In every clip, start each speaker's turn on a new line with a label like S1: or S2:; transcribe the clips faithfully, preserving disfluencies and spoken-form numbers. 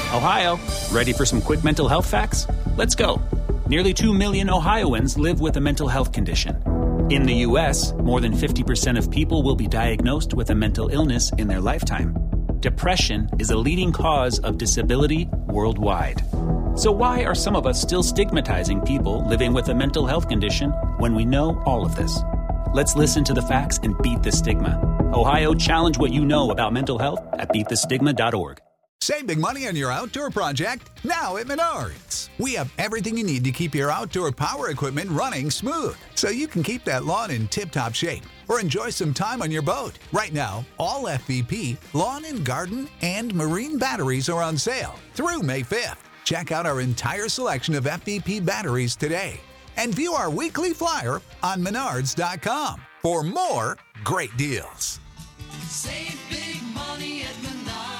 S1: Ohio, ready for some quick mental health facts? Let's go. Nearly two million Ohioans live with a mental health condition. In the U S, more than fifty percent of people will be diagnosed with a mental illness in their lifetime. Depression is a leading cause of disability worldwide. So why are some of us still stigmatizing people living with a mental health condition when we know all of this? Let's listen to the facts and beat the stigma. Ohio, challenge what you know about mental health at beat the stigma dot org.
S2: Save big money on your outdoor project now at Menards. We have everything you need to keep your outdoor power equipment running smooth, so you can keep that lawn in tip-top shape or enjoy some time on your boat. Right now, all F V P, lawn and garden, and marine batteries are on sale through May fifth. Check out our entire selection of F V P batteries today and view our weekly flyer on menards dot com for more great deals.
S3: Save big money at Menards.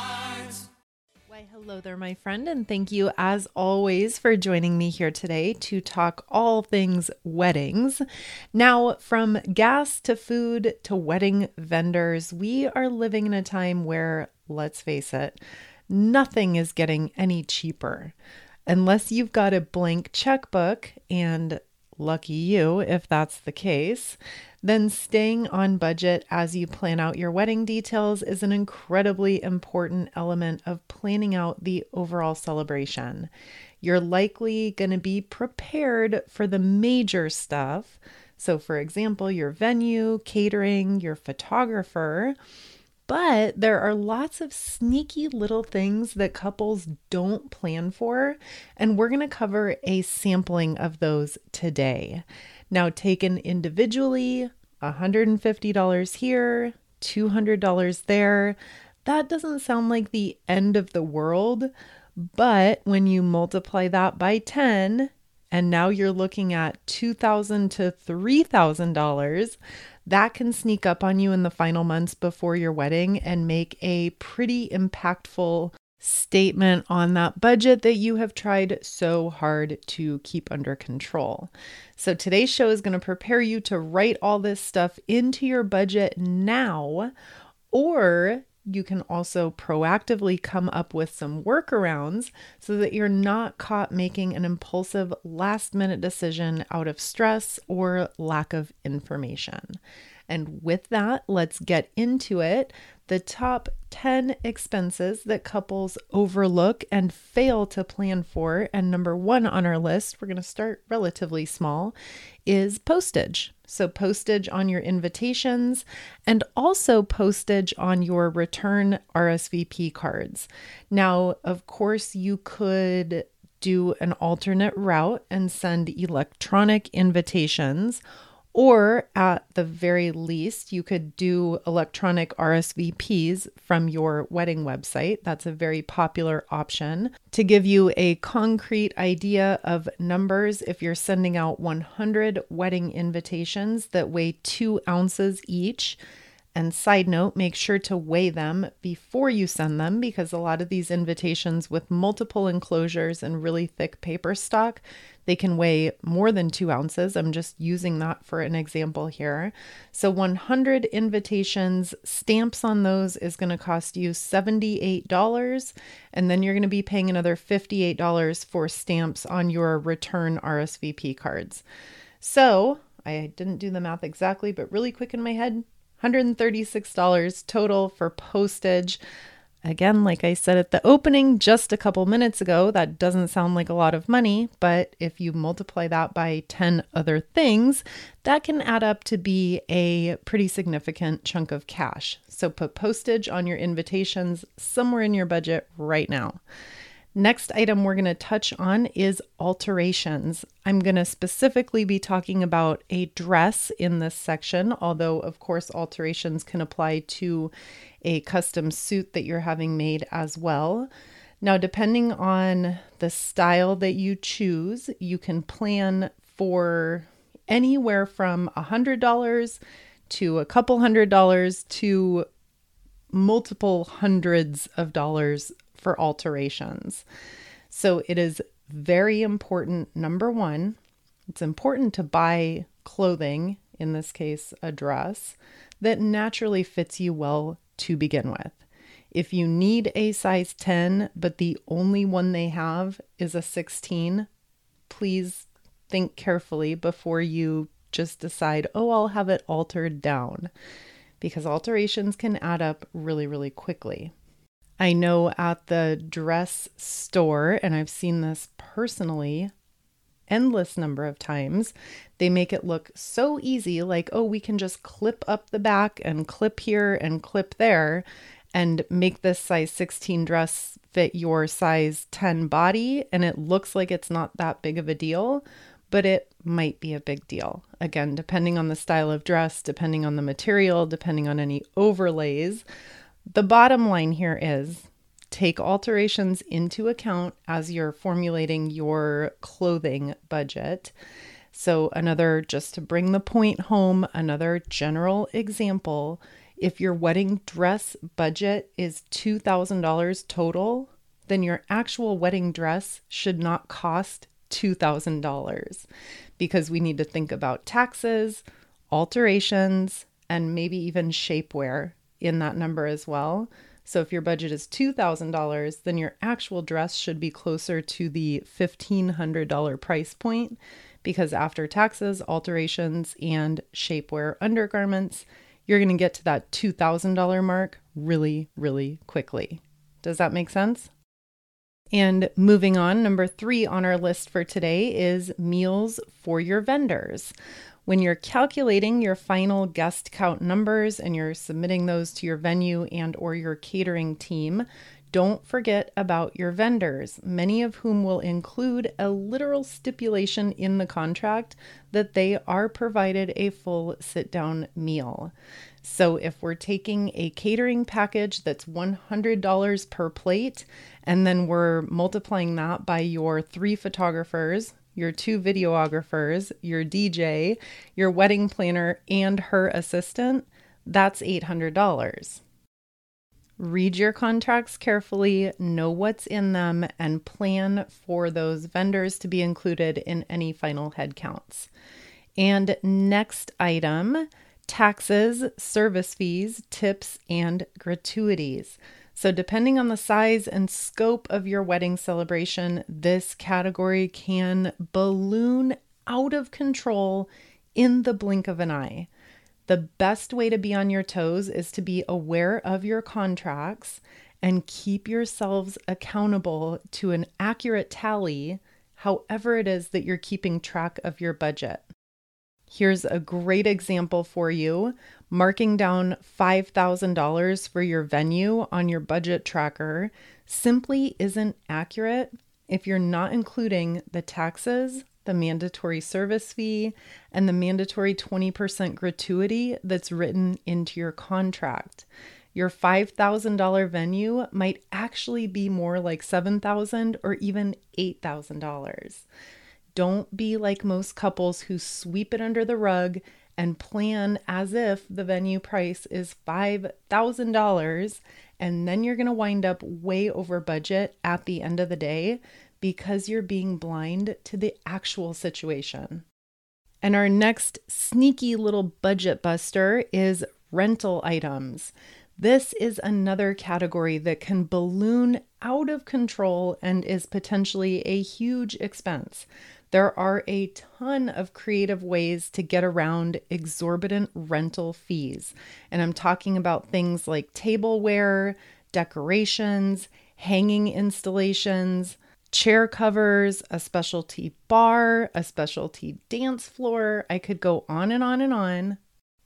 S4: Why, hello there, my friend, and thank you as always for joining me here today to talk all things weddings. Now, from gas to food to wedding vendors, we are living in a time where, let's face it, nothing is getting any cheaper. Unless you've got a blank checkbook, and lucky you if that's the case, then staying on budget as you plan out your wedding details is an incredibly important element of planning out the overall celebration. You're likely going to be prepared for the major stuff. So, for example, your venue, catering, your photographer. But there are lots of sneaky little things that couples don't plan for, and we're going to cover a sampling of those today. Now, taken individually, one hundred fifty dollars here, two hundred dollars there. That doesn't sound like the end of the world, but when you multiply that by ten, and now you're looking at two thousand dollars to three thousand dollars, that can sneak up on you in the final months before your wedding and make a pretty impactful statement on that budget that you have tried so hard to keep under control. So today's show is going to prepare you to write all this stuff into your budget now, or you can also proactively come up with some workarounds so that you're not caught making an impulsive last-minute decision out of stress or lack of information. And with that, let's get into it. The top ten expenses that couples overlook and fail to plan for, and number one on our list, we're going to start relatively small, is postage. So postage on your invitations and also postage on your return R S V P cards. Now, of course, you could do an alternate route and send electronic invitations, or at the very least, you could do electronic R S V Ps from your wedding website. That's a very popular option. To give you a concrete idea of numbers, if you're sending out one hundred wedding invitations that weigh two ounces each, and side note, make sure to weigh them before you send them, because a lot of these invitations with multiple enclosures and really thick paper stock, they can weigh more than two ounces. I'm just using that for an example here. So one hundred invitations, stamps on those is going to cost you seventy-eight dollars. And then you're going to be paying another fifty-eight dollars for stamps on your return R S V P cards. So I didn't do the math exactly, but really quick in my head, one hundred thirty-six dollars total for postage. Again, like I said at the opening just a couple minutes ago, that doesn't sound like a lot of money, but if you multiply that by ten other things, that can add up to be a pretty significant chunk of cash. So put postage on your invitations somewhere in your budget right now. Next item we're going to touch on is alterations. I'm going to specifically be talking about a dress in this section, although of course alterations can apply to a custom suit that you're having made as well. Now, depending on the style that you choose, you can plan for anywhere from one hundred dollars to a couple hundred dollars to multiple hundreds of dollars for alterations. So it is very important. Number one, it's important to buy clothing, in this case, a dress, that naturally fits you well to begin with. If you need a size ten, but the only one they have is a sixteen, please think carefully before you just decide, oh, I'll have it altered down, because alterations can add up really, really quickly. I know at the dress store, and I've seen this personally endless number of times, they make it look so easy, like, oh, we can just clip up the back and clip here and clip there and make this size sixteen dress fit your size ten body. And it looks like it's not that big of a deal, but it might be a big deal. Again, depending on the style of dress, depending on the material, depending on any overlays. The bottom line here is take alterations into account as you're formulating your clothing budget. So another, just to bring the point home, another general example, if your wedding dress budget is two thousand dollars total, then your actual wedding dress should not cost two thousand dollars, because we need to think about taxes, alterations, and maybe even shapewear in that number as well. So if your budget is two thousand dollars, then your actual dress should be closer to the fifteen hundred dollars price point, because after taxes, alterations, and shapewear undergarments, you're going to get to that two thousand dollars mark really, really quickly. Does that make sense? And moving on, number three on our list for today is meals for your vendors. When you're calculating your final guest count numbers and you're submitting those to your venue and or your catering team, don't forget about your vendors, many of whom will include a literal stipulation in the contract that they are provided a full sit-down meal. So if we're taking a catering package that's one hundred dollars per plate, and then we're multiplying that by your three photographers, your two videographers, your D J, your wedding planner, and her assistant, that's eight hundred dollars. Read your contracts carefully, know what's in them, and plan for those vendors to be included in any final head counts. And next item, taxes, service fees, tips, and gratuities. So depending on the size and scope of your wedding celebration, this category can balloon out of control in the blink of an eye. The best way to be on your toes is to be aware of your contracts and keep yourselves accountable to an accurate tally, however it is that you're keeping track of your budget. Here's a great example for you. Marking down five thousand dollars for your venue on your budget tracker simply isn't accurate if you're not including the taxes, the mandatory service fee, and the mandatory twenty percent gratuity that's written into your contract. Your five thousand dollars venue might actually be more like seven thousand dollars or even eight thousand dollars. Don't be like most couples who sweep it under the rug and plan as if the venue price is five thousand dollars, and then you're going to wind up way over budget at the end of the day because you're being blind to the actual situation. And our next sneaky little budget buster is rental items. This is another category that can balloon out of control and is potentially a huge expense. There are a ton of creative ways to get around exorbitant rental fees. And I'm talking about things like tableware, decorations, hanging installations, chair covers, a specialty bar, a specialty dance floor. I could go on and on and on.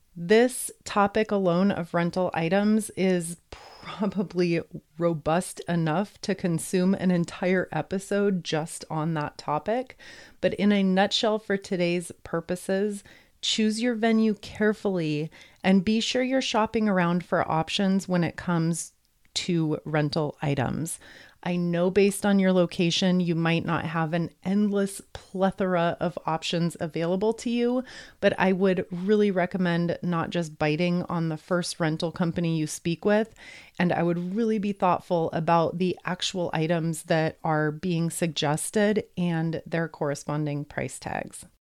S4: This topic alone of rental items is probably robust enough to consume an entire episode just on that topic. But in a nutshell, for today's purposes, choose your venue carefully and be sure you're shopping around for options when it comes to rental items. I know based on your location, you might not have an endless plethora of options available to you, but I would really recommend not just biting on the first rental company you speak with, and I would really be thoughtful about the actual items that are being suggested and their corresponding price tags.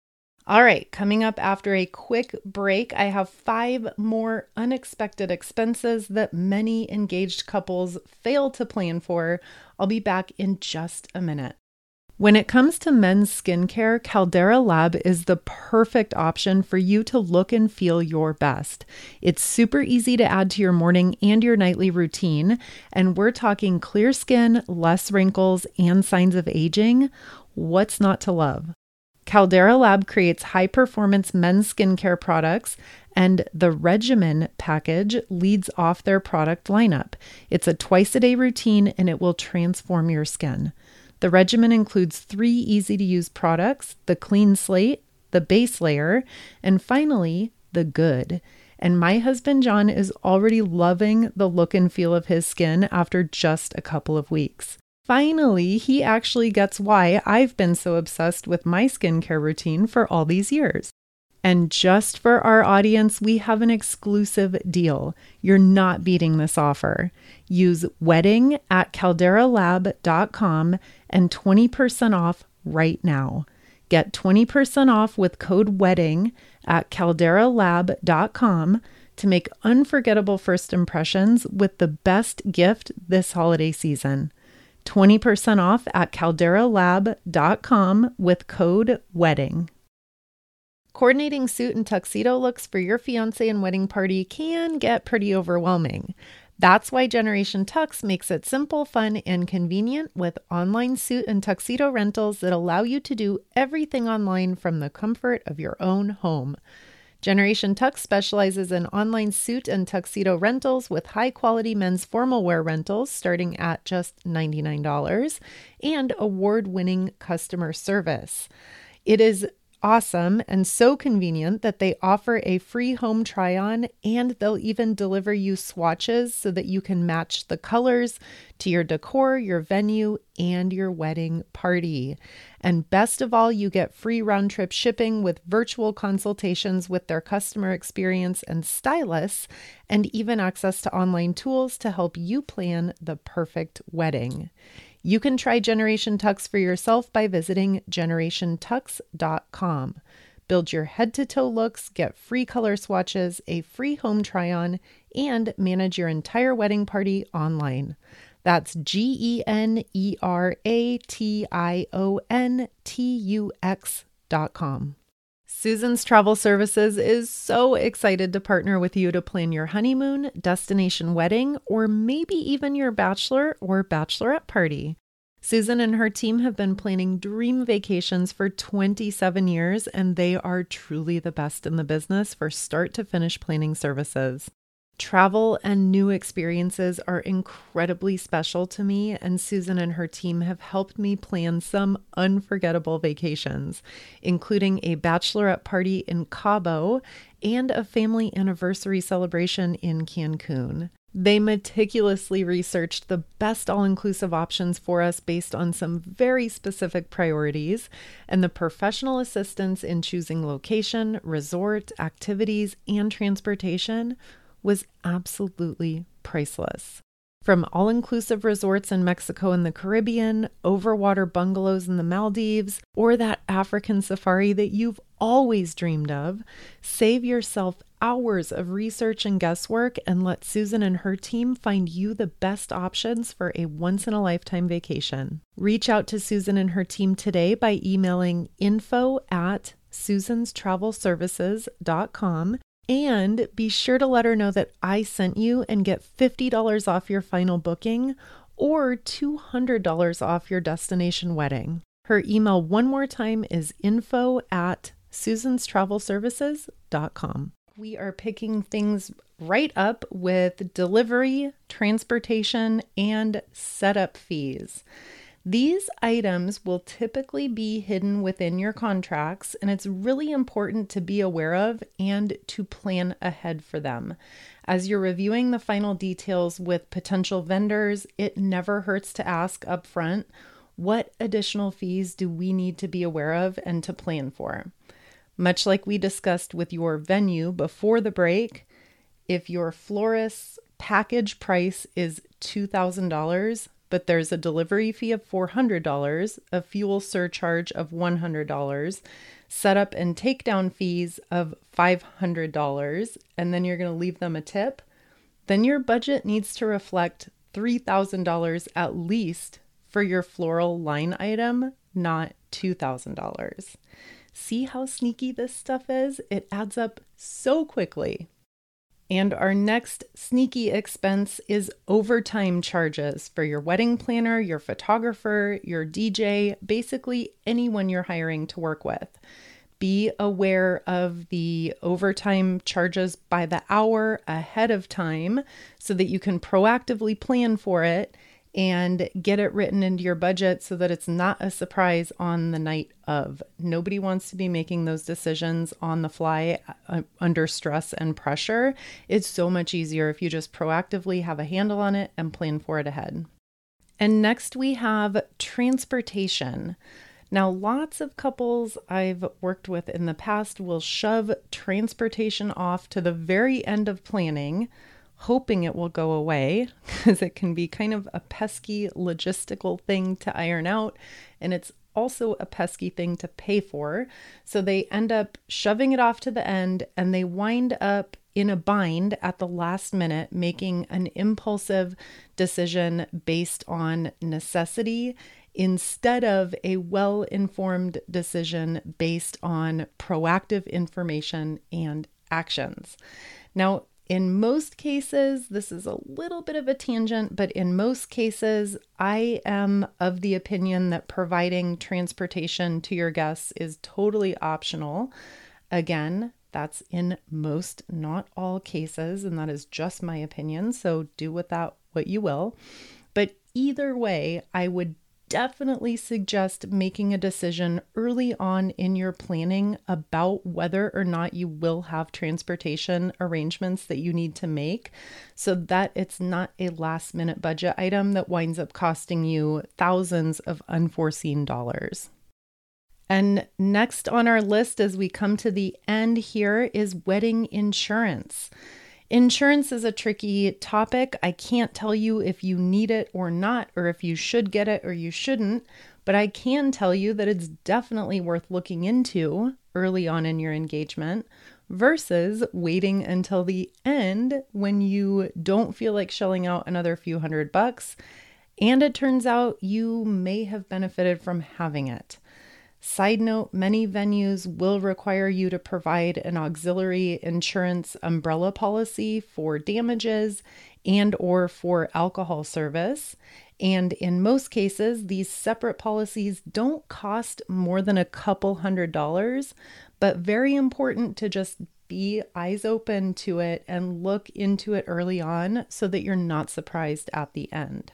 S4: All right, coming up after a quick break, I have five more unexpected expenses that many engaged couples fail to plan for. I'll be back in just a minute. When it comes to men's skincare, Caldera Lab is the perfect option for you to look and feel your best. It's super easy to add to your morning and your nightly routine, and we're talking clear skin, less wrinkles, and signs of aging. What's not to love? Caldera Lab creates high-performance men's skincare products, and the Regimen package leads off their product lineup. It's a twice-a-day routine, and it will transform your skin. The Regimen includes three easy-to-use products, the Clean Slate, the Base Layer, and finally, the Good. And my husband John is already loving the look and feel of his skin after just a couple of weeks. Finally, he actually gets why I've been so obsessed with my skincare routine for all these years. And just for our audience, we have an exclusive deal. You're not beating this offer. Use wedding at caldera lab dot com and twenty percent off right now. Get twenty percent off with code WEDDING at caldera lab dot com to make unforgettable first impressions with the best gift this holiday season. twenty percent off at caldera lab dot com with code WEDDING. Coordinating suit and tuxedo looks for your fiancé and wedding party can get pretty overwhelming. That's why Generation Tux makes it simple, fun, and convenient with online suit and tuxedo rentals that allow you to do everything online from the comfort of your own home. Generation Tux specializes in online suit and tuxedo rentals with high-quality men's formal wear rentals starting at just ninety-nine dollars and award-winning customer service. It is awesome and so convenient that they offer a free home try-on, and they'll even deliver you swatches so that you can match the colors to your decor, your venue, and your wedding party. And best of all, you get free round-trip shipping with virtual consultations with their customer experience and stylists, and even access to online tools to help you plan the perfect wedding. You can try Generation Tux for yourself by visiting generation tux dot com. Build your head-to-toe looks, get free color swatches, a free home try-on, and manage your entire wedding party online. That's G E N E R A T I O N T U X dot com. Susan's Travel Services is so excited to partner with you to plan your honeymoon, destination wedding, or maybe even your bachelor or bachelorette party. Susan and her team have been planning dream vacations for twenty-seven years, and they are truly the best in the business for start to finish planning services. Travel and new experiences are incredibly special to me, and Susan and her team have helped me plan some unforgettable vacations, including a bachelorette party in Cabo and a family anniversary celebration in Cancun. They meticulously researched the best all-inclusive options for us based on some very specific priorities, and the professional assistance in choosing location, resort, activities, and transportation was absolutely priceless. From all-inclusive resorts in Mexico and the Caribbean, overwater bungalows in the Maldives, or that African safari that you've always dreamed of, save yourself hours of research and guesswork and let Susan and her team find you the best options for a once-in-a-lifetime vacation. Reach out to Susan and her team today by emailing info at susans travel services dot com. And be sure to let her know that I sent you and get fifty dollars off your final booking or two hundred dollars off your destination wedding. Her email one more time is info at susans travel services dot com. We are picking things right up with delivery, transportation, and setup fees. These items will typically be hidden within your contracts, and it's really important to be aware of and to plan ahead for them. As you're reviewing the final details with potential vendors, it never hurts to ask upfront, what additional fees do we need to be aware of and to plan for? Much like we discussed with your venue before the break, if your florist's package price is two thousand dollars, but there's a delivery fee of four hundred dollars, a fuel surcharge of one hundred dollars, setup and takedown fees of five hundred dollars, and then you're going to leave them a tip, then your budget needs to reflect three thousand dollars at least for your floral line item, not two thousand dollars. See how sneaky this stuff is? It adds up so quickly. And our next sneaky expense is overtime charges for your wedding planner, your photographer, your D J, basically anyone you're hiring to work with. Be aware of the overtime charges by the hour ahead of time so that you can proactively plan for it and get it written into your budget so that it's not a surprise on the night of. Nobody wants to be making those decisions on the fly uh, under stress and pressure. It's so much easier if you just proactively have a handle on it and plan for it ahead. And next we have transportation. Now, lots of couples I've worked with in the past will shove transportation off to the very end of planning, hoping it will go away, because it can be kind of a pesky logistical thing to iron out, and it's also a pesky thing to pay for. So they end up shoving it off to the end, and they wind up in a bind at the last minute, making an impulsive decision based on necessity instead of a well-informed decision based on proactive information and actions. Now, in most cases, this is a little bit of a tangent, but in most cases, I am of the opinion that providing transportation to your guests is totally optional. Again, that's in most, not all cases, and that is just my opinion, so do with that what you will. But either way, I would definitely suggest making a decision early on in your planning about whether or not you will have transportation arrangements that you need to make so that it's not a last minute budget item that winds up costing you thousands of unforeseen dollars. And next on our list as we come to the end here is wedding insurance. Insurance is a tricky topic. I can't tell you if you need it or not, or if you should get it or you shouldn't, but I can tell you that it's definitely worth looking into early on in your engagement versus waiting until the end when you don't feel like shelling out another few hundred bucks, and it turns out you may have benefited from having it. Side note, many venues will require you to provide an auxiliary insurance umbrella policy for damages and or for alcohol service. And in most cases, these separate policies don't cost more than a couple hundred dollars, but very important to just be eyes open to it and look into it early on so that you're not surprised at the end.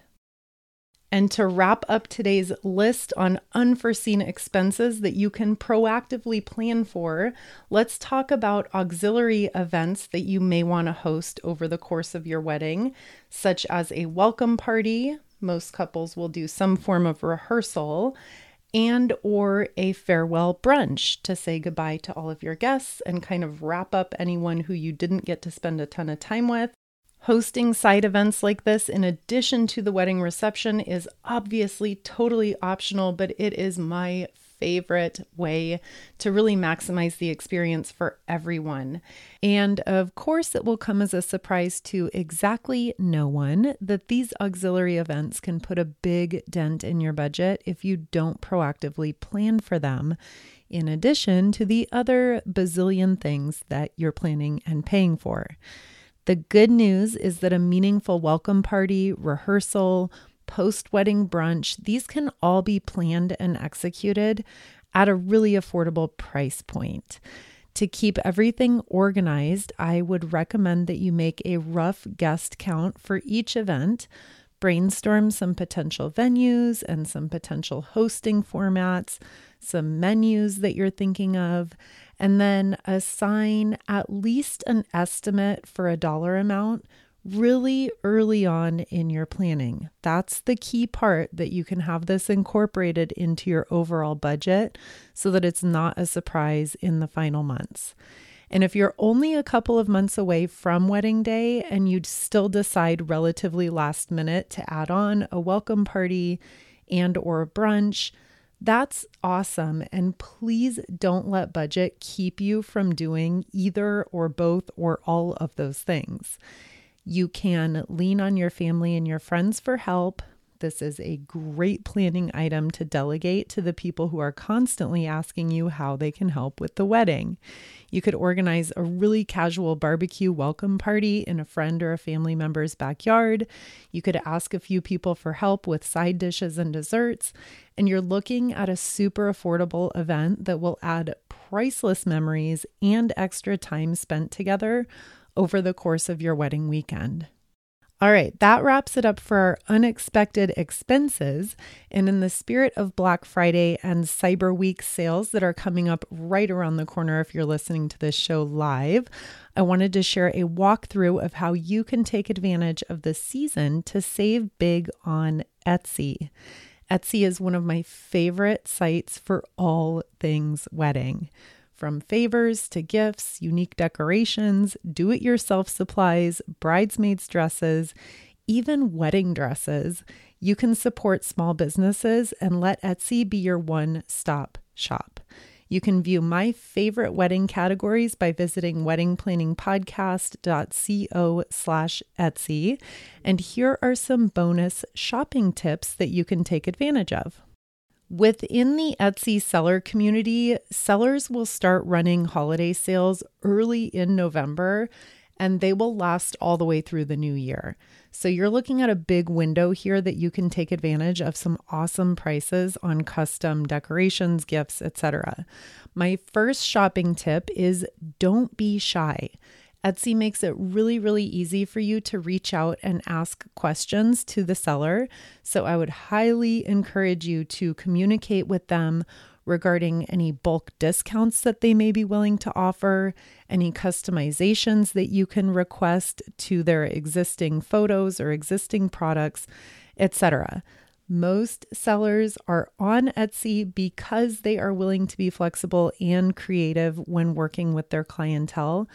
S4: And to wrap up today's list on unforeseen expenses that you can proactively plan for, let's talk about auxiliary events that you may want to host over the course of your wedding, such as a welcome party. Most couples will do some form of rehearsal, and or a farewell brunch to say goodbye to all of your guests and kind of wrap up anyone who you didn't get to spend a ton of time with. Hosting side events like this in addition to the wedding reception is obviously totally optional, but it is my favorite way to really maximize the experience for everyone. And of course, it will come as a surprise to exactly no one that these auxiliary events can put a big dent in your budget if you don't proactively plan for them, in addition to the other bazillion things that you're planning and paying for. The good news is that a meaningful welcome party, rehearsal, post-wedding brunch, these can all be planned and executed at a really affordable price point. To keep everything organized, I would recommend that you make a rough guest count for each event, brainstorm some potential venues and some potential hosting formats, some menus that you're thinking of, and then assign at least an estimate for a dollar amount really early on in your planning. That's the key part, that you can have this incorporated into your overall budget so that it's not a surprise in the final months. And if you're only a couple of months away from wedding day and you'd still decide relatively last minute to add on a welcome party and or a brunch, that's awesome. And please don't let budget keep you from doing either or both or all of those things. You can lean on your family and your friends for help. This is a great planning item to delegate to the people who are constantly asking you how they can help with the wedding. You could organize a really casual barbecue welcome party in a friend or a family member's backyard. You could ask a few people for help with side dishes and desserts. And you're looking at a super affordable event that will add priceless memories and extra time spent together over the course of your wedding weekend. All right, that wraps it up for our unexpected expenses. And in the spirit of Black Friday and Cyber Week sales that are coming up right around the corner if you're listening to this show live, I wanted to share a walkthrough of how you can take advantage of the season to save big on Etsy. Etsy is one of my favorite sites for all things wedding. From favors to gifts, unique decorations, do-it-yourself supplies, bridesmaids' dresses, even wedding dresses, you can support small businesses and let Etsy be your one-stop shop. You can view my favorite wedding categories by visiting weddingplanningpodcast.co slash Etsy. And here are some bonus shopping tips that you can take advantage of. Within the Etsy seller community, sellers will start running holiday sales early in November, and they will last all the way through the new year. So you're looking at a big window here that you can take advantage of some awesome prices on custom decorations, gifts, et cetera. My first shopping tip is don't be shy. Etsy makes it really, really easy for you to reach out and ask questions to the seller. So I would highly encourage you to communicate with them regarding any bulk discounts that they may be willing to offer, any customizations that you can request to their existing photos or existing products, et cetera. Most sellers are on Etsy because they are willing to be flexible and creative when working with their clientele.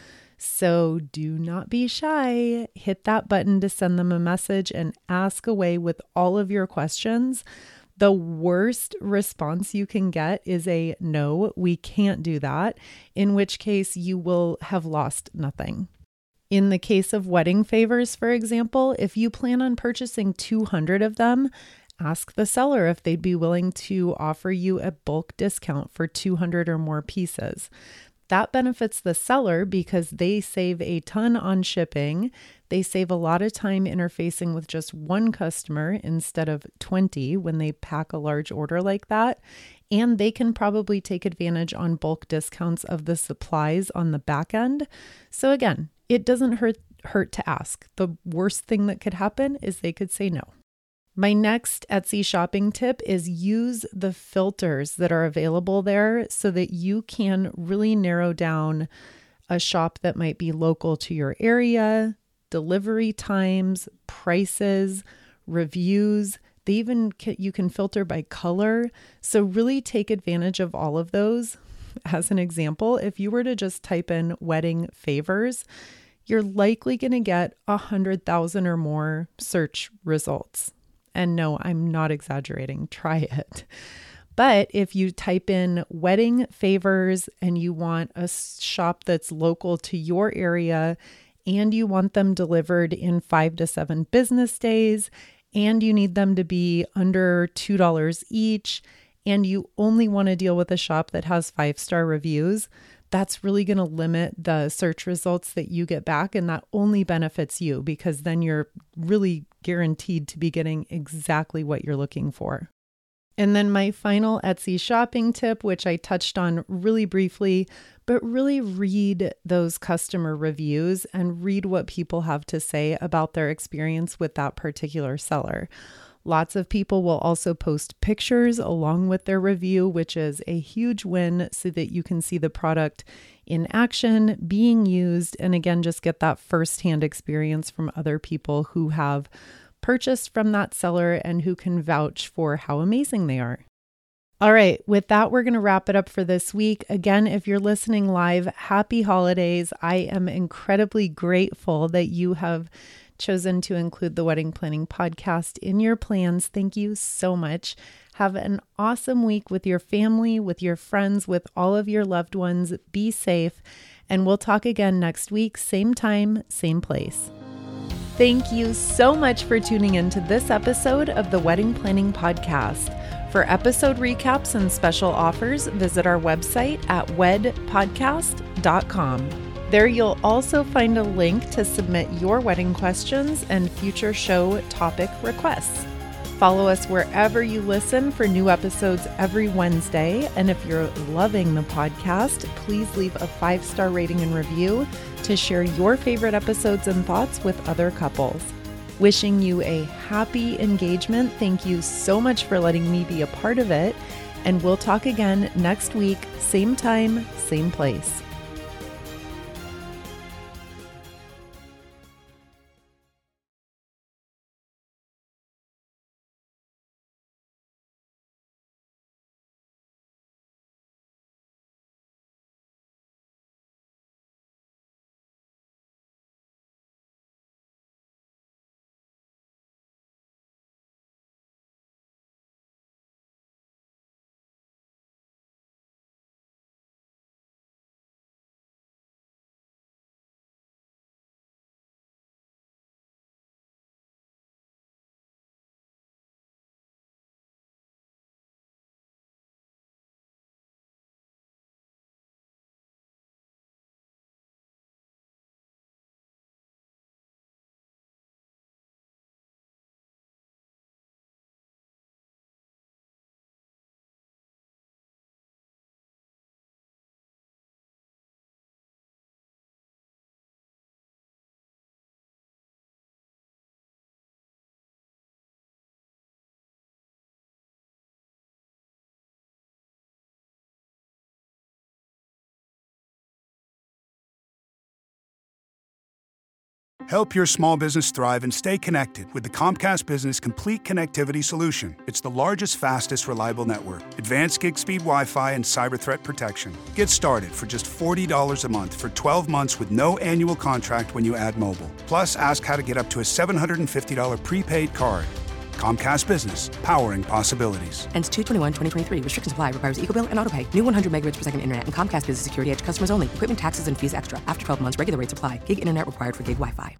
S4: So do not be shy. Hit that button to send them a message and ask away with all of your questions. The worst response you can get is a no, we can't do that, in which case you will have lost nothing. In the case of wedding favors, for example, if you plan on purchasing two hundred of them, ask the seller if they'd be willing to offer you a bulk discount for two hundred or more pieces. That benefits the seller because they save a ton on shipping. They save a lot of time interfacing with just one customer instead of twenty when they pack a large order like that. And they can probably take advantage on bulk discounts of the supplies on the back end. So again, it doesn't hurt, hurt to ask. The worst thing that could happen is they could say no. My next Etsy shopping tip is use the filters that are available there so that you can really narrow down a shop that might be local to your area, delivery times, prices, reviews. They even can, you can filter by color. So really take advantage of all of those. As an example, if you were to just type in wedding favors, you're likely going to get a hundred thousand or more search results. And no, I'm not exaggerating. Try it. But if you type in wedding favors and you want a shop that's local to your area and you want them delivered in five to seven business days and you need them to be under two dollars each and you only want to deal with a shop that has five-star reviews, that's really going to limit the search results that you get back. And that only benefits you because then you're really guaranteed to be getting exactly what you're looking for. And then my final Etsy shopping tip, which I touched on really briefly, but really read those customer reviews and read what people have to say about their experience with that particular seller. Lots of people will also post pictures along with their review, which is a huge win so that you can see the product in action being used. And again, just get that firsthand experience from other people who have purchased from that seller and who can vouch for how amazing they are. All right, with that, we're going to wrap it up for this week. Again, if you're listening live, happy holidays. I am incredibly grateful that you have chosen to include the Wedding Planning Podcast in your plans. Thank you so much. Have an awesome week with your family, with your friends, with all of your loved ones. Be safe, and we'll talk again next week, same time, same place. Thank you so much for tuning in to this episode of the Wedding Planning Podcast. For episode recaps and special offers, visit our website at wed podcast dot com. There you'll also find a link to submit your wedding questions and future show topic requests. Follow us wherever you listen for new episodes every Wednesday. And if you're loving the podcast, please leave a five-star rating and review to share your favorite episodes and thoughts with other couples. Wishing you a happy engagement. Thank you so much for letting me be a part of it. And we'll talk again next week, same time, same place.
S5: Help your small business thrive and stay connected with the Comcast Business Complete Connectivity Solution. It's the largest, fastest, reliable network, advanced gig speed Wi-Fi, and cyber threat protection. Get started for just forty dollars a month for twelve months with no annual contract when you add mobile. Plus, ask how to get up to a seven hundred fifty dollars prepaid card. Comcast Business, powering possibilities.
S6: Ends two twenty-one twenty twenty-three. Restrictions apply. Requires EcoBill and AutoPay. New one hundred megabits per second internet and Comcast Business Security Edge customers only. Equipment, taxes, and fees extra. After twelve months, regular rates apply. Gig internet required for gig Wi-Fi.